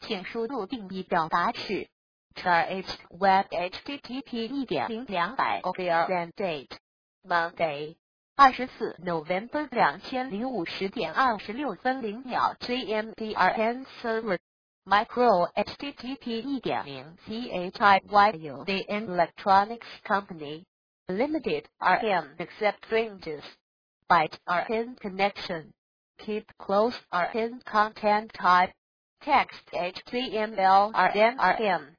请输入定义表达是 charh web http://200 OVR date Monday 24 November 2005 10:26 GMT server micro http://CHIYUDN Electronics Company Limited RM accept ranges byte RN connection keep close RN content type text HTML RM